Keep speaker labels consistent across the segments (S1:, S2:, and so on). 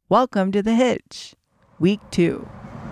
S1: Welcome to The Hitch, Week 2.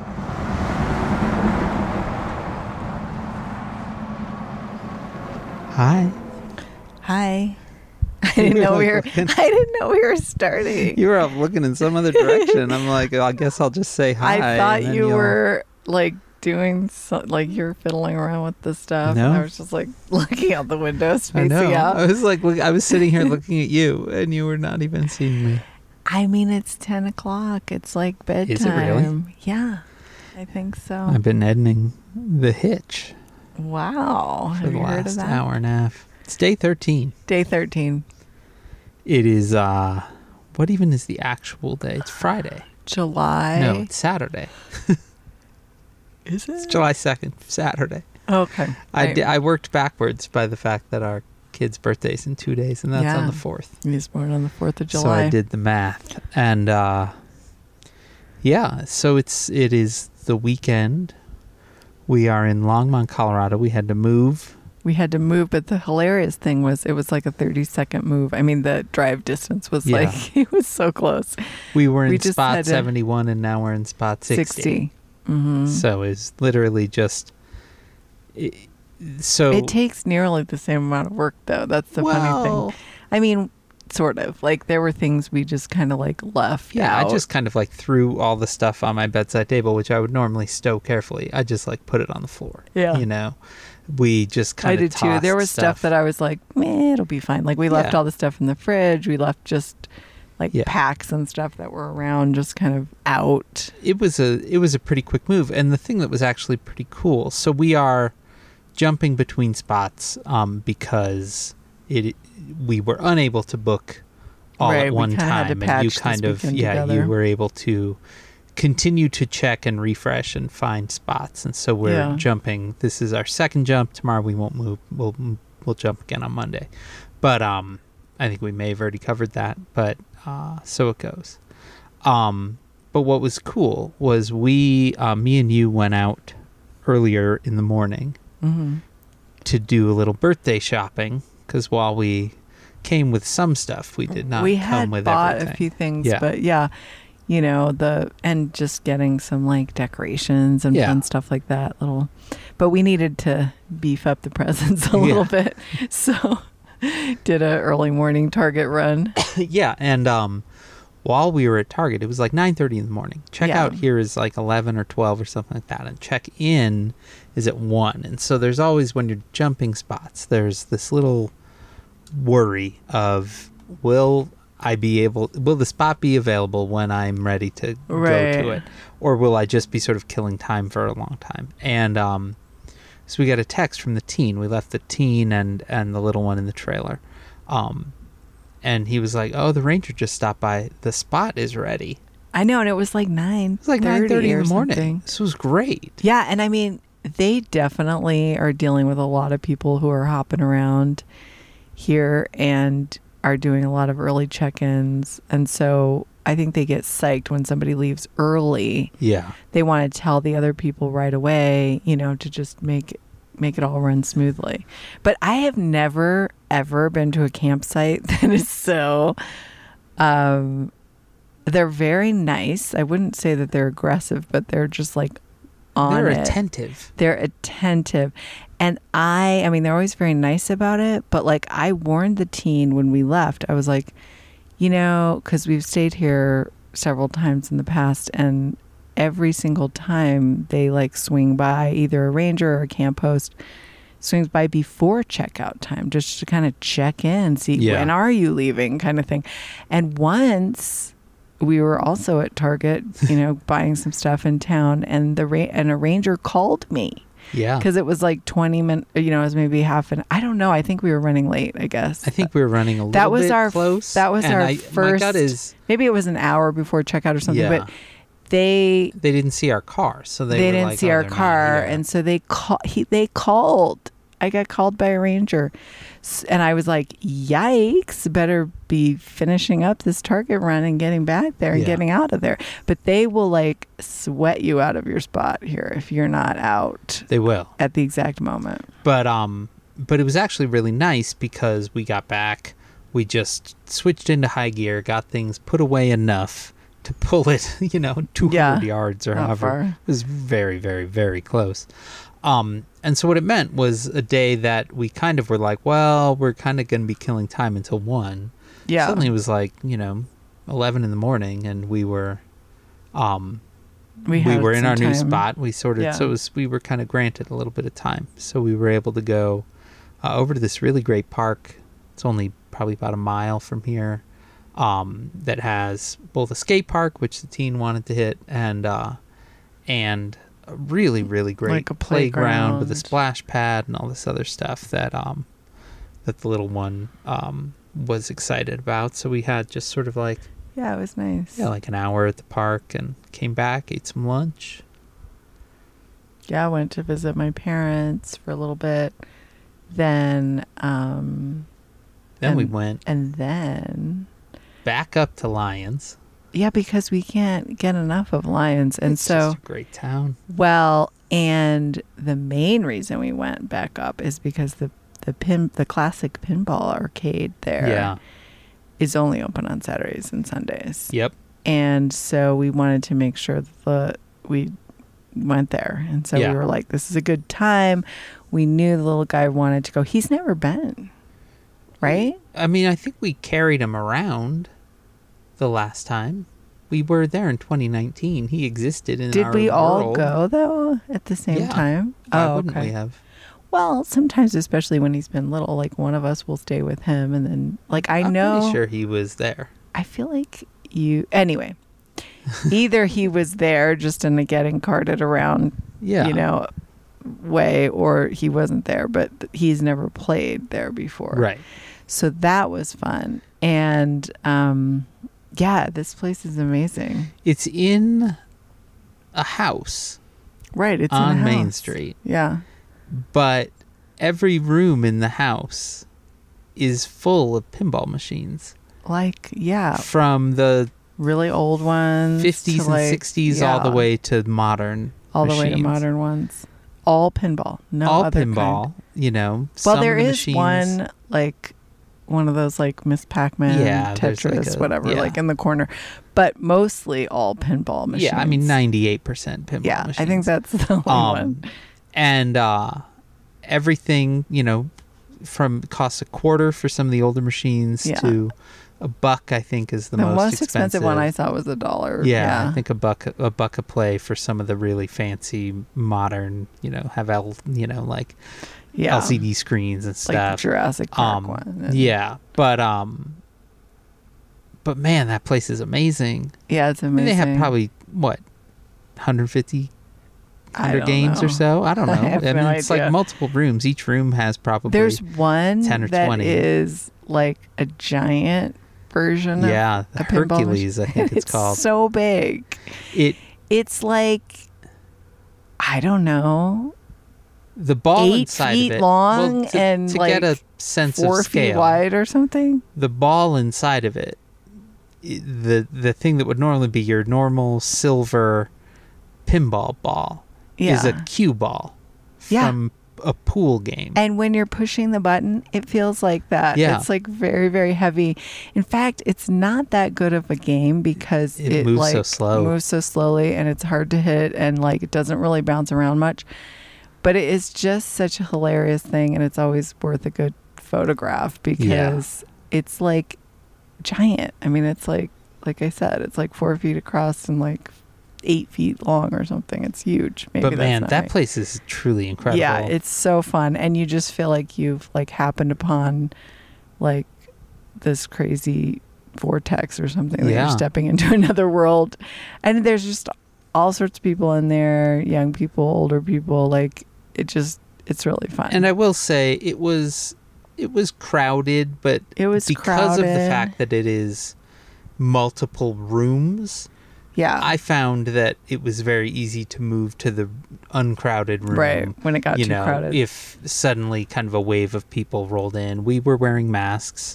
S2: Hi.
S1: Hi. I didn't know we were starting.
S2: You were up looking in some other direction. I'm like, I guess I'll just say hi.
S1: I thought you were like doing like you're fiddling around with the stuff.
S2: No.
S1: And I was just like looking out the window,
S2: I
S1: spacing
S2: know.
S1: out.
S2: I was like, I was sitting here looking at you, and you were not even seeing me.
S1: I mean, it's 10 o'clock. It's like bedtime.
S2: Is it really?
S1: Yeah, I think so.
S2: I've been editing The Hitch
S1: Wow.
S2: for
S1: Have
S2: the
S1: you heard of
S2: last
S1: that?
S2: hour and a half. It's day 13.
S1: Day 13.
S2: It is, what even is the actual day? It's Friday.
S1: July.
S2: No, it's Saturday.
S1: Is it?
S2: It's July 2nd, Saturday.
S1: Okay.
S2: I worked backwards by the fact that our kid's birthday's in 2 days, and that's on the 4th.
S1: He was born on the 4th of July.
S2: So I did the math. And yeah, so it is the weekend. We are in Longmont, Colorado. We had to move.
S1: But the hilarious thing was it was like a 30-second move. I mean, the drive distance was like, it was so close.
S2: We were in
S1: just
S2: spot
S1: had to-
S2: 71, and now we're in spot 60.
S1: Mm-hmm.
S2: So it's literally just...
S1: It takes nearly the same amount of work, though. That's the funny thing. I mean, sort of. Like, there were things we just kind of like left out.
S2: I just kind of like threw all the stuff on my bedside table, which I would normally stow carefully. I just like put it on the floor.
S1: Yeah.
S2: You know? We just kind of
S1: I did too. There was stuff that I was like, it'll be fine. Like, we left all the stuff in the fridge. We left just like packs and stuff that were around just kind of out.
S2: It was a pretty quick move. And the thing that was actually pretty cool, so we are jumping between spots because we were unable to book all at one time, and you kind of you were able to continue to check and refresh and find spots, and so we're jumping. This is our second jump. Tomorrow we won't move. We'll jump again on Monday, but I think we may have already covered that, but so it goes. But what was cool was me and you went out earlier in the morning to do a little birthday shopping, because while we came with some stuff, we did not come with everything. We had bought
S1: a few things, but you know, and just getting some like decorations and fun stuff like that. But we needed to beef up the presents a little bit, so did a early morning Target run.
S2: And while we were at Target, it was like 9:30 in the morning. Checkout here is like 11 or 12 or something like that, and check-in is at 1. And so there's always, when you're jumping spots, there's this little worry of, will the spot be available when I'm ready to go to it, or will I just be sort of killing time for a long time? And so we got a text from the teen. We left the teen and the little one in the trailer. And he was like, "Oh, the ranger just stopped by. The spot is ready."
S1: I know, and it was like 9:30.
S2: It was like 9:30 in the morning.
S1: Something.
S2: This was great.
S1: Yeah, and I mean, they definitely are dealing with a lot of people who are hopping around here and are doing a lot of early check-ins, and so I think they get psyched when somebody leaves early.
S2: Yeah,
S1: they want to tell the other people right away, you know, to just make it all run smoothly. But I have never ever been to a campsite that is so they're very nice. I wouldn't say that they're aggressive, but they're just like on it. They're attentive. And I mean, they're always very nice about it, but like I warned the teen when we left. I was like, you know, because we've stayed here several times in the past, and every single time they like swing by, either a ranger or a camp host swings by before checkout time just to kind of check in, see when are you leaving, kind of thing. And once we were also at Target, you know, buying some stuff in town, and a ranger called me.
S2: Yeah.
S1: Because it was like 20 minutes, you know, it was maybe half an, I don't know. I think we were running late, I guess.
S2: I think we were running a little bit close.
S1: That was our first,
S2: my gut is,
S1: maybe it was an hour before checkout or something, but they
S2: didn't see our car. So they were
S1: didn't
S2: like,
S1: see our car. And so they called. I got called by a ranger. And I was like, yikes, better be finishing up this Target run and getting back there and getting out of there. But they will like sweat you out of your spot here if you're not out.
S2: They will.
S1: At the exact moment.
S2: But it was actually really nice because we got back. We just switched into high gear, got things put away enough to pull it, 200 yards or however.
S1: Far.
S2: It was very, very, very close. And so what it meant was a day that we kind of were like, well, we're kind of going to be killing time until 1.
S1: Yeah.
S2: Suddenly it was like, 11 in the morning, and we were we were in our new spot. We we were kind of granted a little bit of time. So we were able to go over to this really great park. It's only probably about a mile from here, that has both a skate park, which the teen wanted to hit, and a really, really great
S1: like a
S2: playground with a splash pad and all this other stuff that the little one was excited about. So we had just sort of like,
S1: yeah, it was nice.
S2: Yeah, like an hour at the park, and came back, ate some lunch.
S1: Yeah, I went to visit my parents for a little bit. Then
S2: we went.
S1: And then
S2: back up to Lyons.
S1: Yeah, because we can't get enough of Lyons. And
S2: it's just a great town.
S1: Well, and the main reason we went back up is because the classic pinball arcade there is only open on Saturdays and Sundays.
S2: Yep.
S1: And so we wanted to make sure that we went there. And so we were like, this is a good time. We knew the little guy wanted to go. He's never been, right?
S2: I mean, I think we carried him around the last time. We were there in 2019. He existed in our world.
S1: Did we all go, though, at the same time?
S2: Why wouldn't we have?
S1: Well, sometimes, especially when he's been little, like one of us will stay with him, and then, like, I'm pretty
S2: sure he was there.
S1: I feel like anyway, either he was there just in a getting carted around, way, or he wasn't there, but he's never played there before.
S2: Right.
S1: So that was fun. And, this place is amazing.
S2: It's in a house.
S1: Right. It's
S2: on
S1: in a house.
S2: Main Street.
S1: Yeah.
S2: But every room in the house is full of pinball machines.
S1: Like,
S2: from the
S1: really old ones,
S2: 50s and 60s, all the way to modern
S1: all
S2: machines.
S1: The way to modern ones. All pinball. No
S2: all
S1: other
S2: pinball,
S1: kind.
S2: Well,
S1: there is
S2: machines,
S1: one, like one of those like Miss Pac-Man, Tetris, whatever, like in the corner. But mostly all pinball machines.
S2: Yeah, I mean 98% pinball machines.
S1: I think that's the only one.
S2: And everything, from costs $0.25 for some of the older machines to $1, I think, is the most expensive
S1: one I saw was $1.
S2: Yeah, I think $1 a play for some of the really fancy modern, have like LCD screens and stuff.
S1: Like Jurassic Park one.
S2: Yeah, but man, that place is amazing.
S1: Yeah, it's amazing.
S2: I mean, they have probably 150 games or so. I don't know. I mean, it's like multiple rooms. Each room has probably
S1: there's one
S2: 10 or
S1: that
S2: 20.
S1: Is like a giant version of
S2: the Hercules, I think it's called.
S1: So big. It's like, I don't know,
S2: the ball
S1: 8
S2: inside
S1: feet
S2: of it,
S1: long and
S2: to
S1: like
S2: get a sense
S1: 4
S2: of scale,
S1: feet wide or something.
S2: The ball inside of it, the thing that would normally be your normal silver pinball ball, is a cue ball from a pool game.
S1: And when you're pushing the button, it feels like that.
S2: Yeah.
S1: It's like very, very heavy. In fact, it's not that good of a game because it
S2: moves
S1: like
S2: so slow.
S1: Moves so slowly, and it's hard to hit, and like it doesn't really bounce around much. But it is just such a hilarious thing, and it's always worth a good photograph because it's like giant. I mean, it's like I said, it's like 4 feet across and like 8 feet long or something. It's huge. Maybe
S2: but man, that place is truly incredible.
S1: Yeah, it's so fun, and you just feel like you've like happened upon like this crazy vortex or something. That you're stepping into another world, and there's just all sorts of people in there, young people, older people. Like it's really fun.
S2: And I will say it was crowded, but
S1: it was
S2: because of the fact that it is multiple rooms.
S1: Yeah,
S2: I found that it was very easy to move to the uncrowded room.
S1: Right, when it got too crowded.
S2: If suddenly kind of a wave of people rolled in. We were wearing masks.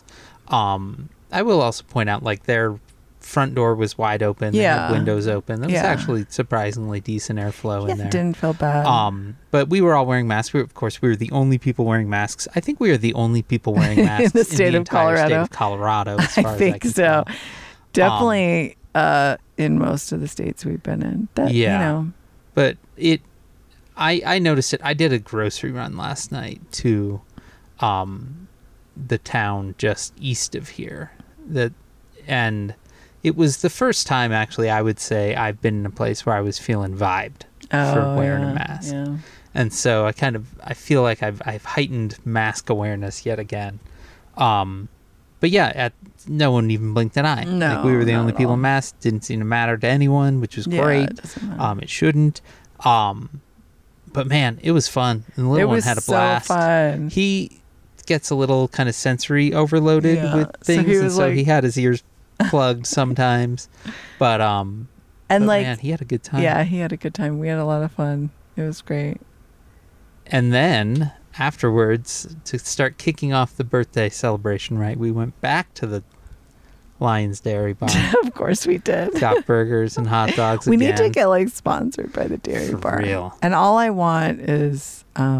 S2: I will also point out, like, their front door was wide open. They had windows open. There was actually surprisingly decent airflow in there.
S1: It didn't feel bad.
S2: But we were all wearing masks. We were the only people wearing masks. I think we are the only people wearing masks
S1: in the state of
S2: entire
S1: Colorado.
S2: State of Colorado, as far
S1: I think
S2: as I can
S1: so.
S2: tell.
S1: Definitely in most of the states we've been in. That, yeah. You know.
S2: But I noticed it. I did a grocery run last night to the town just east of here. And it was the first time, actually, I would say I've been in a place where I was feeling vibed for wearing a mask. Yeah. And so I feel like I've heightened mask awareness yet again. But yeah, no one even blinked an eye.
S1: No,
S2: like, we were the only people in masks. Didn't seem to matter to anyone, which was great.
S1: It doesn't matter.
S2: It shouldn't. But man, it was fun. And the little one had a blast.
S1: So fun.
S2: He gets a little kind of sensory overloaded with things, so he had his ears plugged sometimes. But man, he had a good time.
S1: Yeah, he had a good time. We had a lot of fun. It was great.
S2: And then afterwards, to start kicking off the birthday celebration, right, we went back to the Lions Dairy Bar.
S1: Of course we did.
S2: Got burgers and hot dogs
S1: We need to get sponsored by the Dairy Bar.
S2: Real.
S1: And all I want is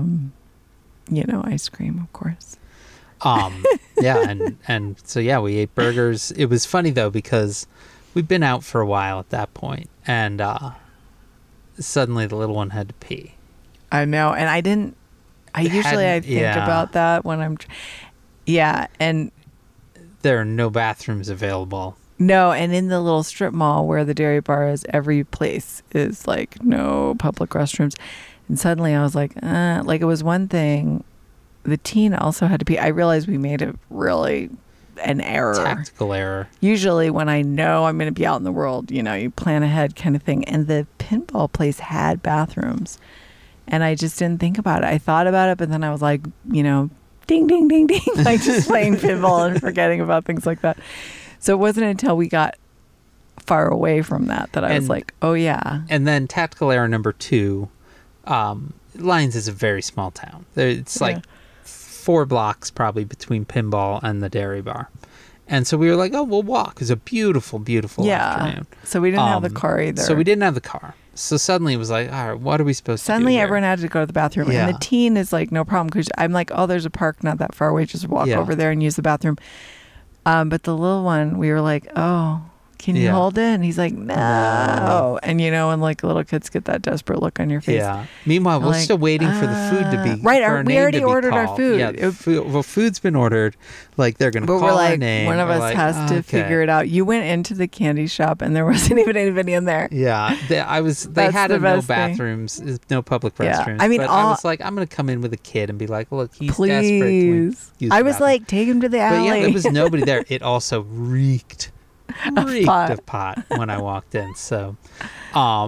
S1: ice cream, of course.
S2: Yeah, and so yeah, we ate burgers. It was funny though, because we'd been out for a while at that point, and suddenly the little one had to pee.
S1: I know, and I didn't. I think about that when I'm. And
S2: there are no bathrooms available.
S1: No, and in the little strip mall where the Dairy Bar is, every place is no public restrooms. And suddenly I was it was one thing. The teen also had to pee. I realized we made an error.
S2: Tactical error.
S1: Usually when I know I'm going to be out in the world, you plan ahead kind of thing. And the pinball place had bathrooms. And I just didn't think about it. I thought about it, but then I was ding, ding, ding, ding. Just playing pinball and forgetting about things like that. So it wasn't until we got far away from that I was oh yeah.
S2: And then tactical error number 2, Lions is a very small town. It's 4 blocks probably between pinball and the Dairy Bar. And so we were we'll walk. It was a beautiful, beautiful afternoon.
S1: So we didn't have the car either.
S2: So we didn't have the car. So suddenly it was all right, what are we supposed to do?
S1: Suddenly everyone had to go to the bathroom. Yeah. And the teen is no problem, because I'm there's a park not that far away. Just walk over there and use the bathroom. But the little one, we were oh, can you hold it? And he's no. And and little kids get that desperate look on your face.
S2: Yeah. Meanwhile, we're still waiting for the food to be
S1: right. We already ordered our food.
S2: Yeah, food's been ordered. They're going to call our name.
S1: One of us has to figure it out. You went into the candy shop and there wasn't even anybody in there.
S2: Yeah. They had no bathrooms, no public restrooms.
S1: I mean,
S2: but I was I'm going to come in with a kid and be look, he's
S1: please.
S2: Desperate to use the bathroom.
S1: Take him to the alley.
S2: But yeah, there was nobody there. It also reeked of pot when I walked in. So, so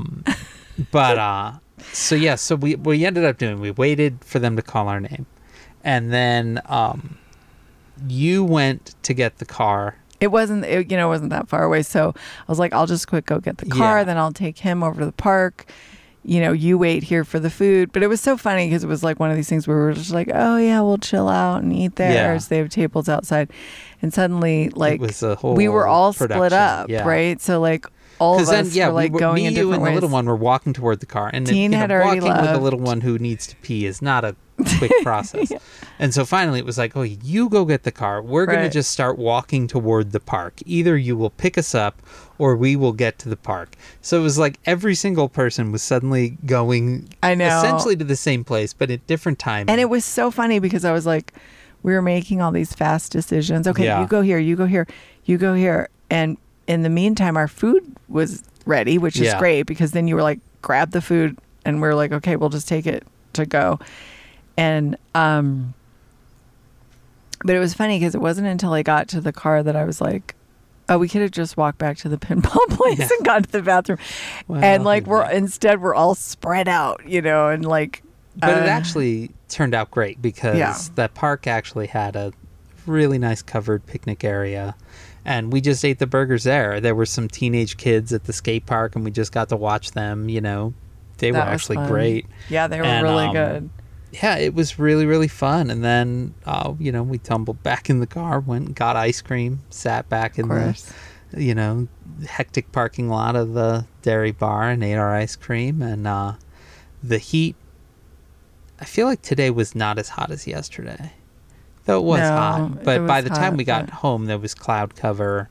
S2: we ended up we waited for them to call our name, and then you went to get the car. It wasn't
S1: that far away. So I was I'll just go get the car, then I'll take him over to the park. You wait here for the food. But it was so funny because it was one of these things where we were just oh yeah, we'll chill out and eat there. Yeah. So they have tables outside. And suddenly it was a whole we were all split up, right? So all of us were going in different ways. Me, you, and
S2: the little one were walking toward the car. And
S1: Teen had already
S2: walking
S1: left.
S2: With the little one who needs to pee is not a quick process. Yeah. And so finally it was oh, you go get the car. We're going to just start walking toward the park. Either you will pick us up or we will get to the park. So it was every single person was suddenly going essentially to the same place, but at different times.
S1: And it was so funny because I was we were making all these fast decisions. Okay, you go here, you go here, you go here. And in the meantime, our food was ready, which is great because then you were grab the food and we're okay, we'll just take it to go. And, but it was funny because it wasn't until I got to the car that I was oh, we could have just walked back to the pinball place and gone to the bathroom. Well, and we're all spread out, and
S2: But it actually turned out great because that park actually had a really nice covered picnic area. And we just ate the burgers there. There were some teenage kids at the skate park and we just got to watch them, They were actually great.
S1: Yeah, they were really good.
S2: Yeah, it was really, really fun. And then, we tumbled back in the car, went and got ice cream, sat back in the, hectic parking lot of the Dairy Bar and ate our ice cream. And the heat, I feel today was not as hot as yesterday. Though it was hot. But by the time we got home, there was cloud cover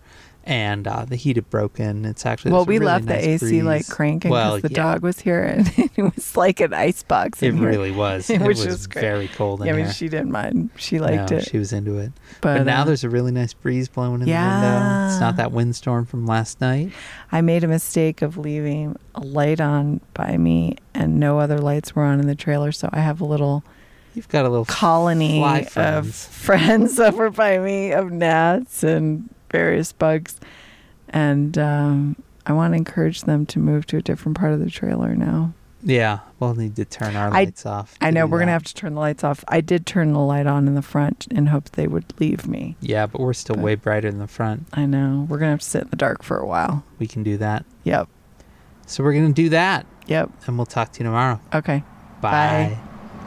S2: And the heat had broken. It's actually
S1: we
S2: really
S1: left
S2: nice
S1: the AC
S2: breeze.
S1: like cranking because the dog was here, and it was like an icebox.
S2: It really was. It was
S1: great.
S2: Very cold in
S1: here.
S2: here.
S1: She didn't mind. She liked it.
S2: She was into it. But now there's a really nice breeze blowing in the window. It's not that windstorm from last night.
S1: I made a mistake of leaving a light on by me, and no other lights were on in the trailer, so I have a little...
S2: You've got a little
S1: colony of friends over by me, of gnats and various bugs. And I want to encourage them to move to a different part of the trailer now.
S2: Yeah, we'll need to turn our lights off.
S1: I know, we're going to have to turn the lights off. I did turn the light on in the front in hopes they would leave me.
S2: Yeah, but we're still way brighter in the front.
S1: I know. We're going to have to sit in the dark for a while.
S2: We can do that.
S1: Yep.
S2: So we're going to do that.
S1: Yep.
S2: And we'll talk to you tomorrow.
S1: Okay.
S2: Bye.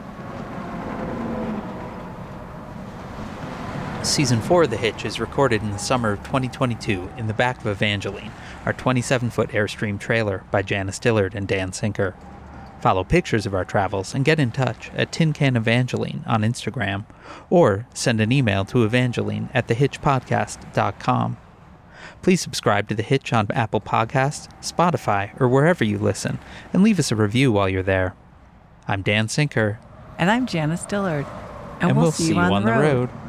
S2: Season 4 of The Hitch is recorded in the summer of 2022 in the back of Evangeline, our 27-foot Airstream trailer by Janice Dillard and Dan Sinker. Follow pictures of our travels and get in touch at Tin Can Evangeline on Instagram, or send an email to evangeline@thehitchpodcast.com. Please subscribe to The Hitch on Apple Podcasts, Spotify, or wherever you listen, and leave us a review while you're there. I'm Dan Sinker.
S1: And I'm Janice Dillard.
S2: And we'll see you on the road.